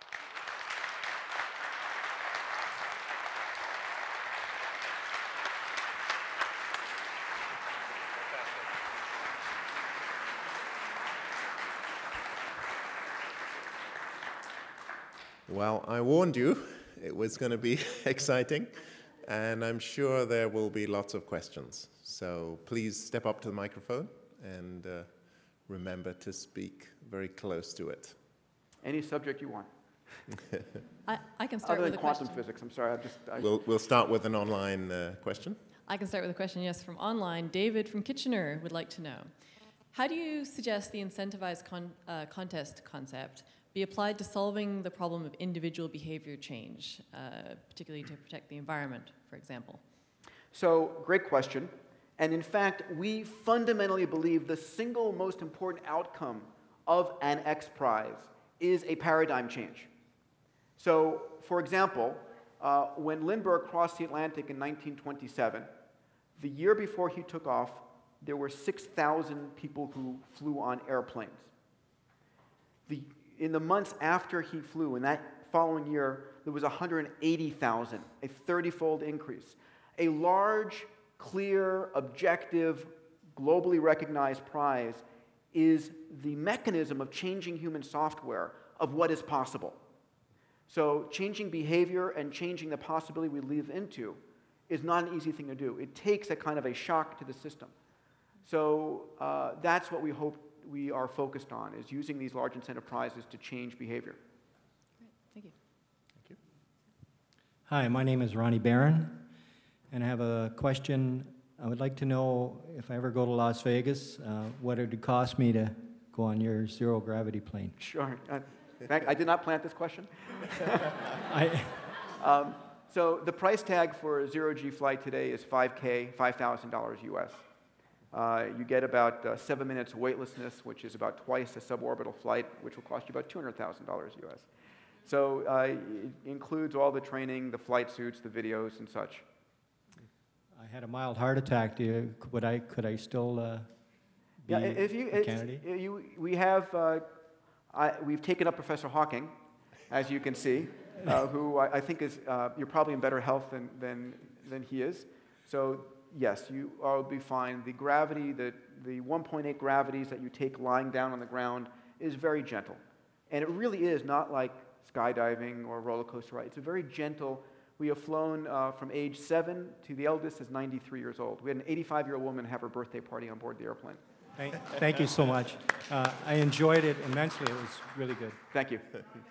Well, I warned you it was going to be exciting, and I'm sure there will be lots of questions. So please step up to the microphone and remember to speak very close to it. Any subject you want. I can start Other with than a quantum question. physics, I'm sorry. We'll start with an online question. I can start with a question, yes, from online. David from Kitchener would like to know, how do you suggest the incentivized contest concept be applied to solving the problem of individual behavior change, particularly to protect the environment, for example? So, great question. And in fact, we fundamentally believe the single most important outcome of an X Prize is a paradigm change. So, for example, when Lindbergh crossed the Atlantic in 1927, the year before he took off, there were 6,000 people who flew on airplanes. In the months after he flew, in that following year, there was 180,000, a 30-fold increase. A large, clear, objective, globally recognized prize is the mechanism of changing human software of what is possible. So changing behavior and changing the possibility we live into is not an easy thing to do. It takes a kind of a shock to the system. So that's what we hope we are focused on, is using these large incentive prizes to change behavior. Great. Thank you. Thank you. Hi, my name is Ronnie Barron, and I have a question I would like to know if I ever go to Las Vegas, what it would cost me to go on your zero-gravity plane. Sure. I did not plant this question. I, So the price tag for a zero-G flight today is $5,000 US. You get about 7 minutes weightlessness, which is about twice a suborbital flight, which will cost you about $200,000 US. So it includes all the training, the flight suits, the videos, and such. I had a mild heart attack. Could I still be a candidate? We've taken up Professor Hawking, as you can see, who I think is, you're probably in better health than he is. So yes, you will be fine. The gravity, the 1.8 gravities that you take lying down on the ground is very gentle. And it really is not like skydiving or roller coaster ride. It's a very gentle. We have flown from age 7 to the eldest is 93 years old. We had an 85-year-old woman have her birthday party on board the airplane. Thank you so much. I enjoyed it immensely. It was really good. Thank you.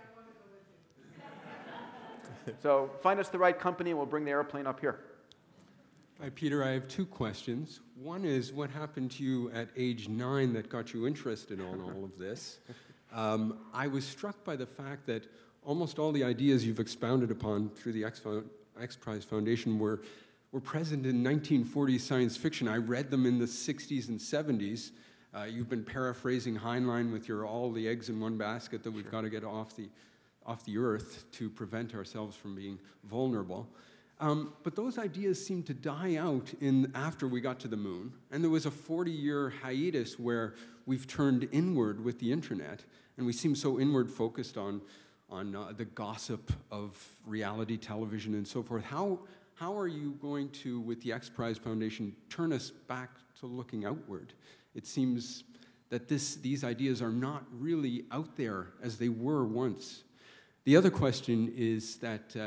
So find us the right company and we'll bring the airplane up here. Hi, Peter. I have 2 questions. One is, what happened to you at age 9 that got you interested in all of this? I was struck by the fact that almost all the ideas you've expounded upon through the X Prize Foundation were present in 1940s science fiction. I read them in the 60s and 70s. You've been paraphrasing Heinlein with your all the eggs in one basket that we've got to get off the earth to prevent ourselves from being vulnerable. But those ideas seemed to die out after we got to the moon. And there was a 40-year hiatus where we've turned inward with the internet. And we seem so inward focused on the gossip of reality television and so forth. How are you going to, with the X Prize Foundation, turn us back to looking outward? It seems that these ideas are not really out there as they were once. The other question is that,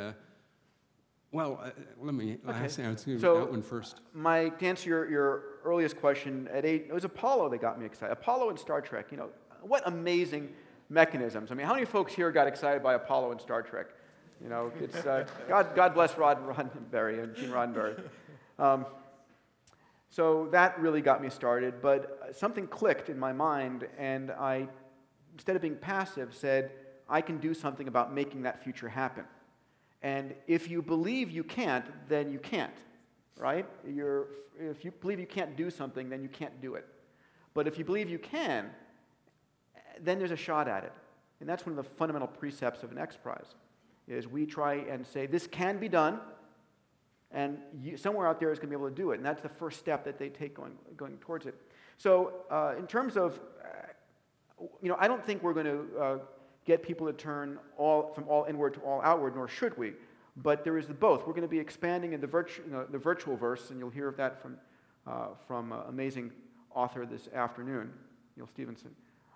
let me answer that one first. To answer your earliest question, it was Apollo that got me excited. Apollo and Star Trek, what amazing mechanisms. I mean, how many folks here got excited by Apollo and Star Trek? It's God bless Roddenberry and Gene Roddenberry. So that really got me started, but something clicked in my mind, and I, instead of being passive, said, I can do something about making that future happen. And if you believe you can't, then you can't, right? If you believe you can't do something, then you can't do it. But if you believe you can, then there's a shot at it. And that's one of the fundamental precepts of an X Prize, is we try and say, this can be done, and somewhere out there is going to be able to do it. And that's the first step that they take going towards it. So in terms of, I don't think we're going to get people to turn from all inward to all outward, nor should we. But there is both. We're going to be expanding in the virtual verse, and you'll hear of that from an amazing author this afternoon, Neil Stevenson.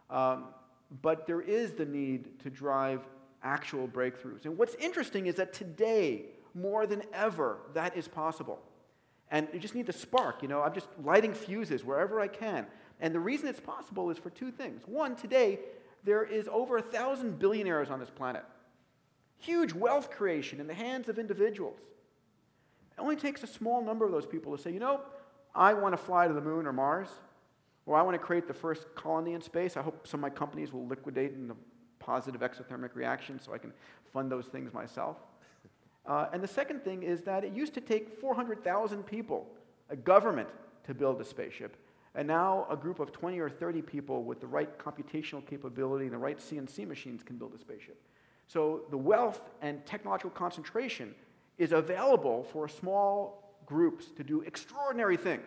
But there is the need to drive actual breakthroughs. And what's interesting is that today, more than ever, that is possible. And you just need the spark. I'm just lighting fuses wherever I can. And the reason it's possible is for 2 things. One, today, there is over 1,000 billionaires on this planet. Huge wealth creation in the hands of individuals. It only takes a small number of those people to say, I want to fly to the moon or Mars, or I want to create the first colony in space. I hope some of my companies will liquidate in a positive exothermic reaction so I can fund those things myself. And the second thing is that it used to take 400,000 people, a government, to build a spaceship. And now a group of 20 or 30 people with the right computational capability and the right CNC machines can build a spaceship. So the wealth and technological concentration is available for small groups to do extraordinary things.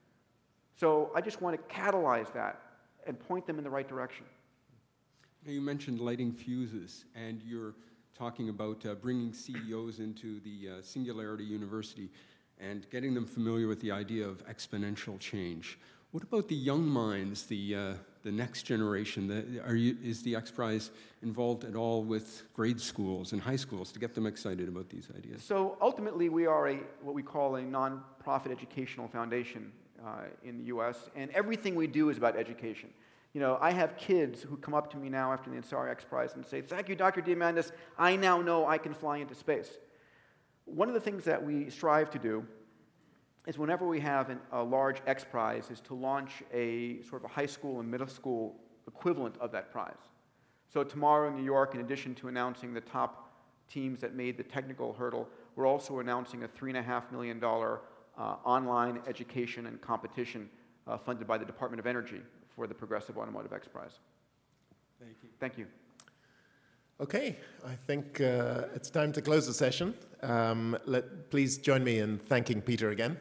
So I just want to catalyze that and point them in the right direction. Now you mentioned lighting fuses, and you're talking about bringing CEOs into the Singularity University and getting them familiar with the idea of exponential change. What about the young minds, the next generation? Is the X Prize involved at all with grade schools and high schools to get them excited about these ideas? So ultimately, we are what we call a non-profit educational foundation in the U.S., and everything we do is about education. I have kids who come up to me now after the Ansari X Prize and say, thank you, Dr. Diamandis, I now know I can fly into space. One of the things that we strive to do is whenever we have a large X Prize is to launch a sort of a high school and middle school equivalent of that prize. So tomorrow in New York, in addition to announcing the top teams that made the technical hurdle, we're also announcing a $3.5 million online education and competition funded by the Department of Energy for the Progressive Automotive X Prize. Thank you. Thank you. Okay, I think it's time to close the session. Please join me in thanking Peter again.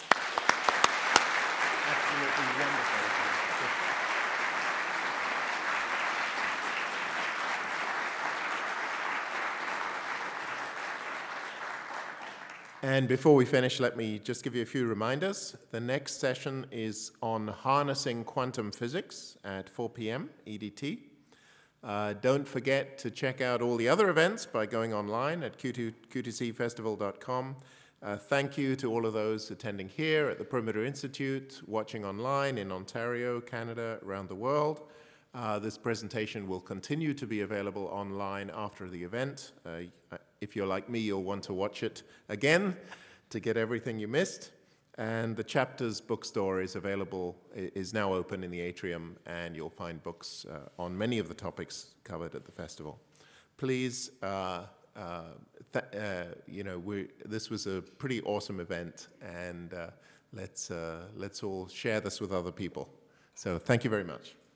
Absolutely wonderful. And before we finish, let me just give you a few reminders. The next session is on harnessing quantum physics at 4 p.m. EDT. Don't forget to check out all the other events by going online at qtcfestival.com. Thank you to all of those attending here at the Perimeter Institute, watching online in Ontario, Canada, around the world. This presentation will continue to be available online after the event. If you're like me, you'll want to watch it again to get everything you missed. And the Chapters bookstore is now open in the atrium, and you'll find books on many of the topics covered at the festival. Please, this was a pretty awesome event, and let's all share this with other people. So thank you very much.